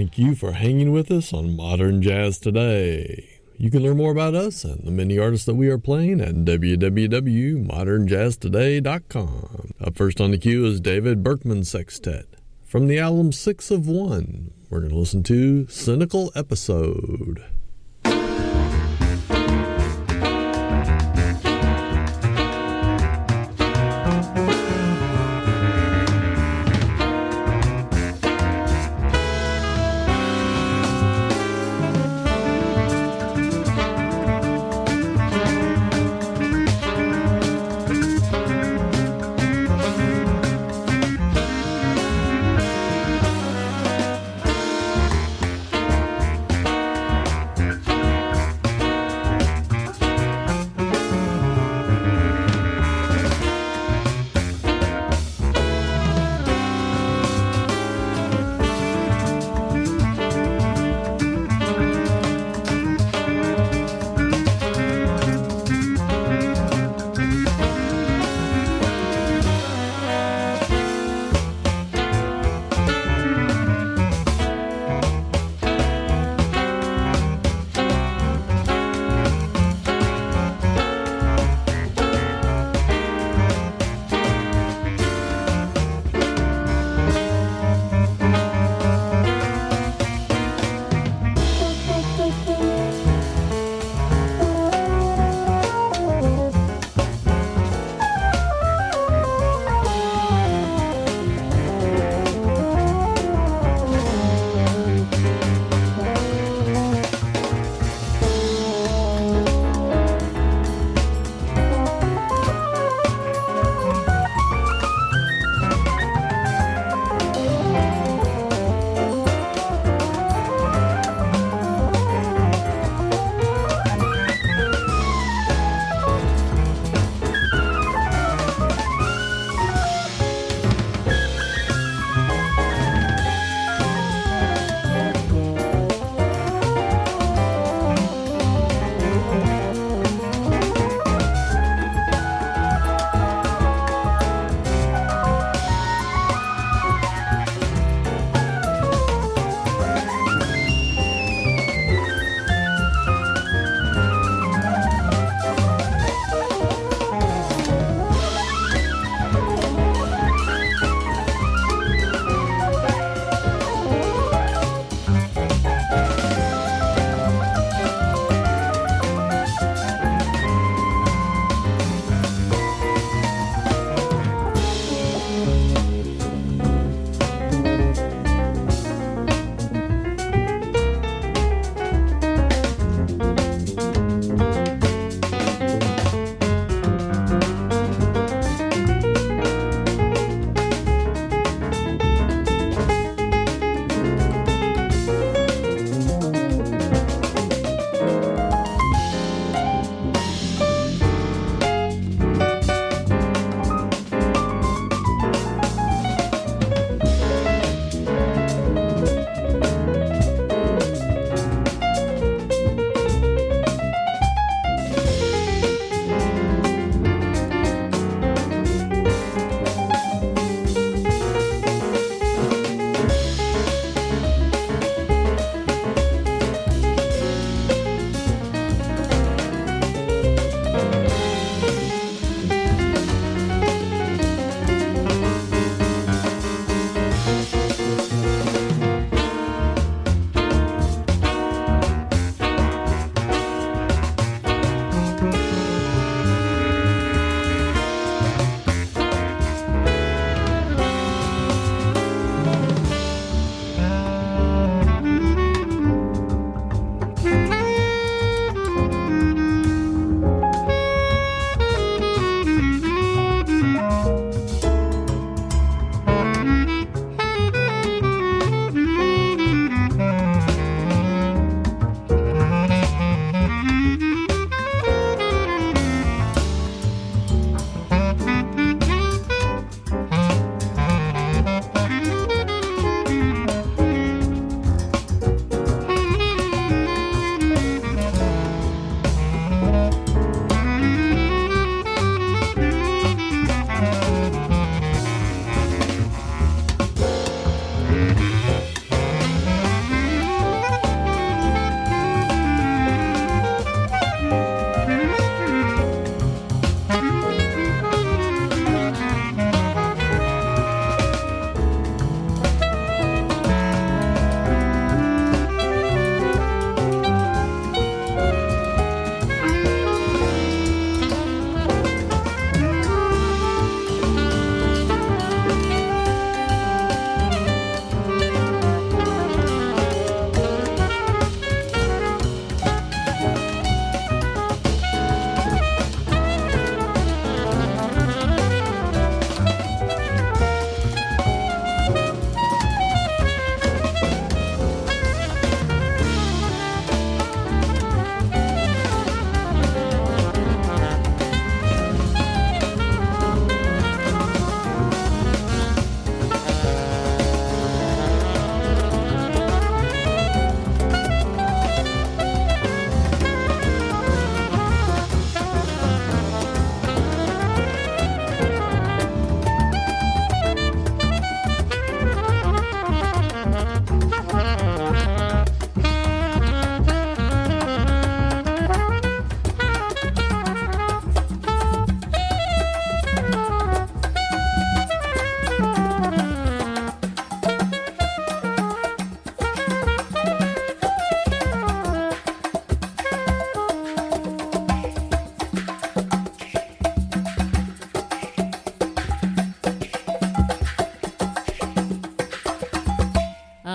Thank you for hanging with us on Modern Jazz Today. You can learn more about us and the many artists that we are playing at www.modernjazztoday.com. Up first on the queue is David Berkman Sextet. From the album 6 of 1, we're going to listen to Cynical Episode.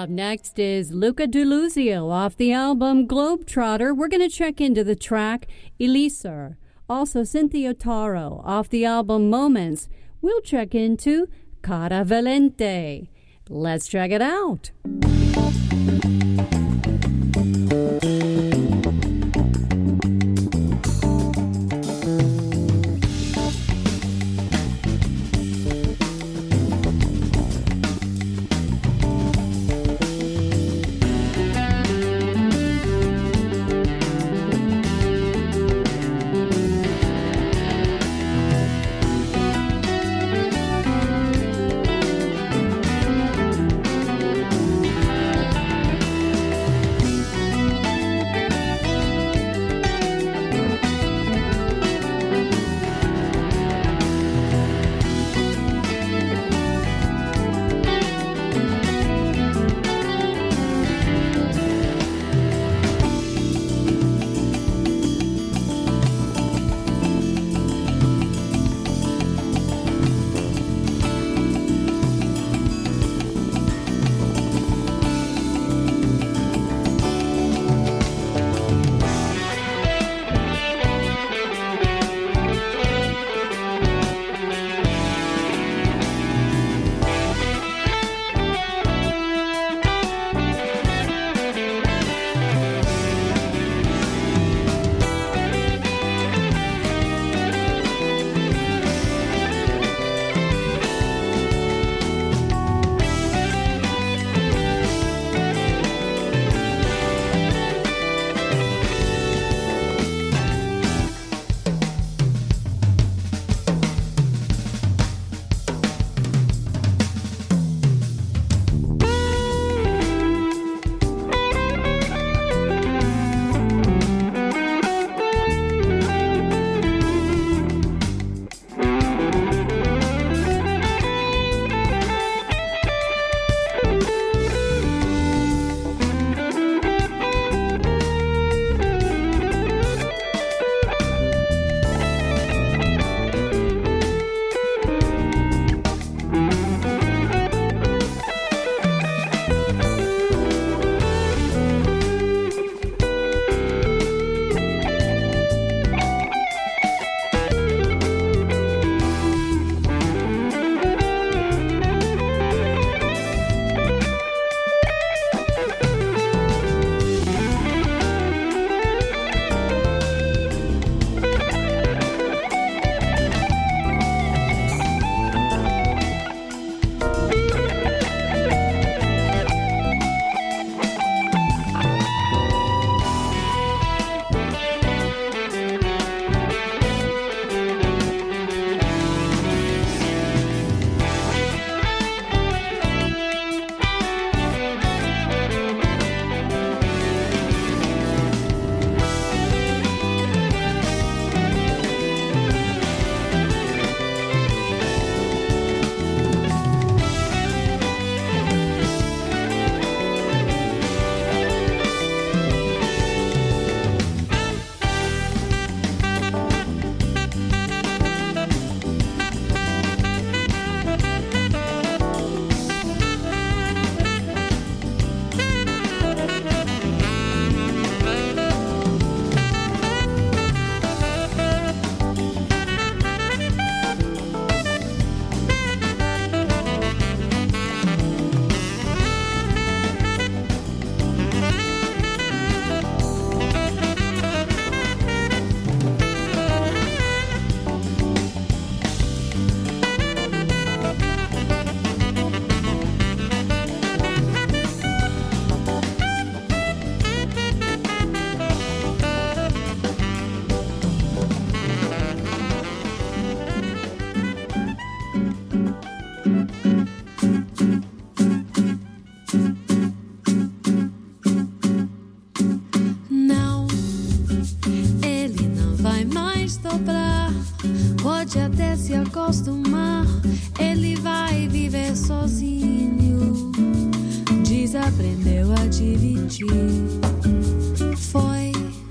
Up next is Luca DeLuzio off the album Globetrotter. We're going to check into the track Elixir. Also Cynthia Taro off the album Moments. We'll check into Cara Valente. Let's check it out. pode até se acostumar, ele vai viver sozinho. Desaprendeu a dividir. Foi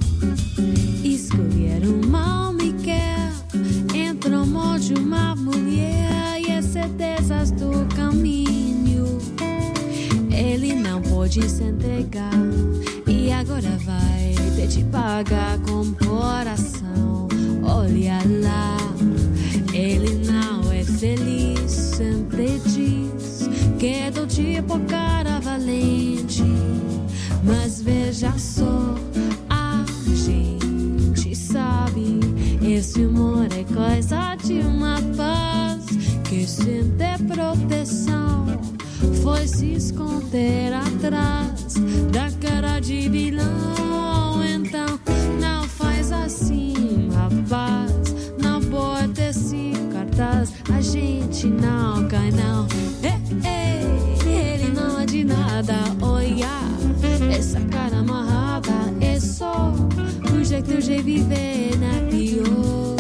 escolher uma mulher entre o amor de uma mulher e as certezas do caminho. Ele não pode pode se entregar e agora vai ter de pagar com coração. Olha lá, ele não é feliz, sempre diz que é do tipo cara valente. Mas veja só, a gente sabe, esse amor é coisa de uma paz que sem ter proteção foi se esconder atrás da cara de vilão. Então não faz assim, rapaz, não pode esse cartaz, a gente não cai não. Ele não é de nada, olha, essa cara amarrada é só o jeito de viver na pior.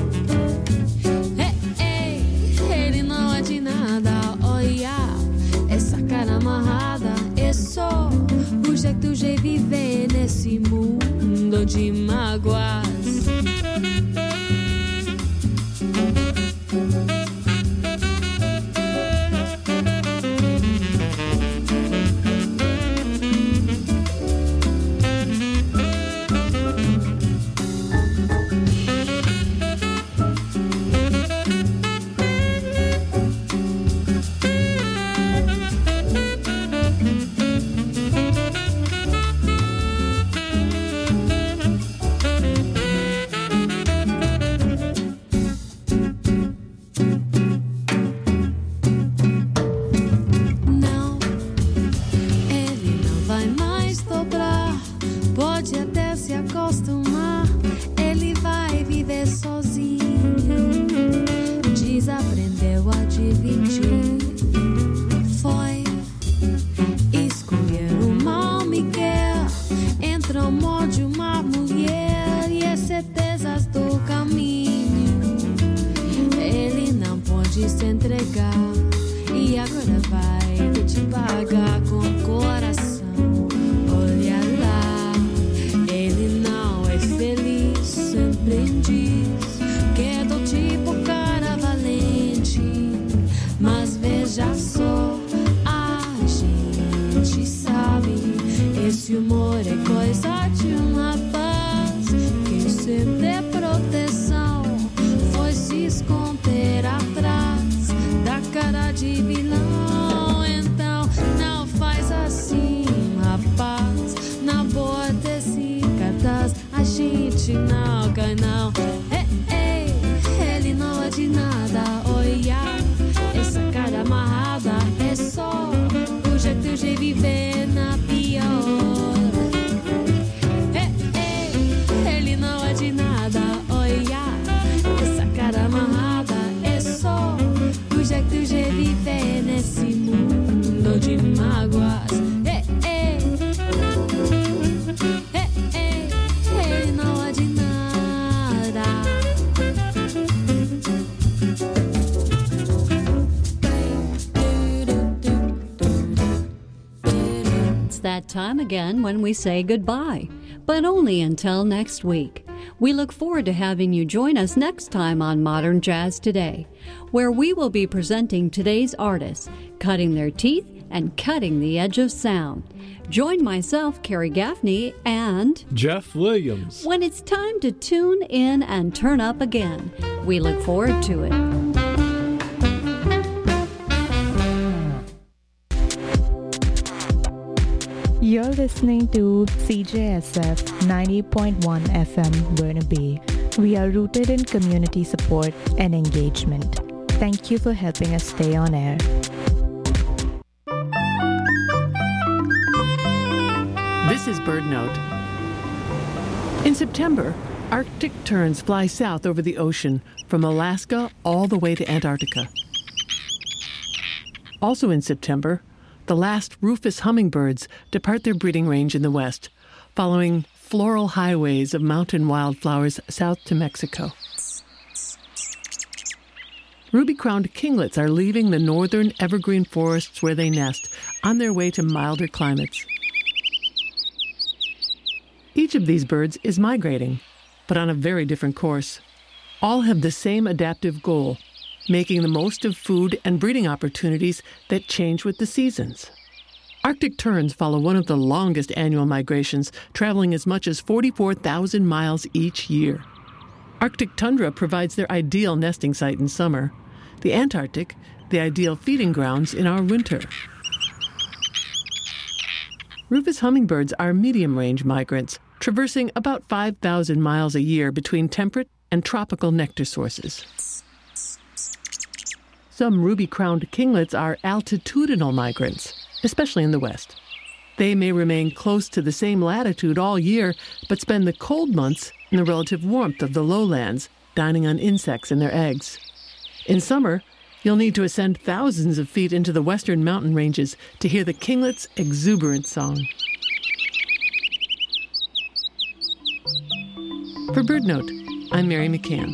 Ele não é de nada, olha, essa cara amarrada é só o jeito de viver nesse mundo de mágoas. Time again when we say goodbye, but only until next week. We look forward to having you join us next time on Modern Jazz Today, where we will be presenting today's artists, cutting their teeth and cutting the edge of sound. Join myself, Carrie Gaffney, and Jeff Williams when it's time to tune in and turn up again. We look forward to it. You're listening to CJSF 90.1 FM Burnaby. We are rooted in community support and engagement. Thank you for helping us stay on air. This is Bird Note. In September, Arctic terns fly south over the ocean from Alaska all the way to Antarctica. Also in September, the last rufous hummingbirds depart their breeding range in the west, following floral highways of mountain wildflowers south to Mexico. Ruby-crowned kinglets are leaving the northern evergreen forests where they nest on their way to milder climates. Each of these birds is migrating, but on a very different course. All have the same adaptive goal, making the most of food and breeding opportunities that change with the seasons. Arctic terns follow one of the longest annual migrations, traveling as much as 44,000 miles each year. Arctic tundra provides their ideal nesting site in summer. The Antarctic, the ideal feeding grounds in our winter. Rufous hummingbirds are medium-range migrants, traversing about 5,000 miles a year between temperate and tropical nectar sources. Some ruby-crowned kinglets are altitudinal migrants, especially in the west. They may remain close to the same latitude all year, but spend the cold months in the relative warmth of the lowlands, dining on insects and their eggs. In summer, you'll need to ascend thousands of feet into the western mountain ranges to hear the kinglet's exuberant song. For BirdNote, I'm Mary McCann.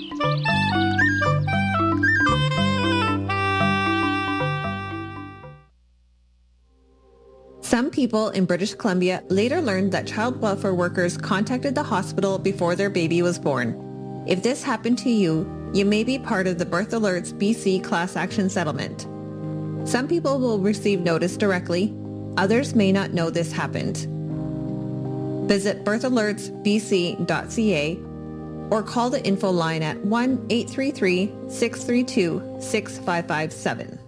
Some people in British Columbia later learned that child welfare workers contacted the hospital before their baby was born. If this happened to you, you may be part of the Birth Alerts BC class action settlement. Some people will receive notice directly. Others may not know this happened. Visit birthalertsbc.ca or call the info line at 1-833-632-6557.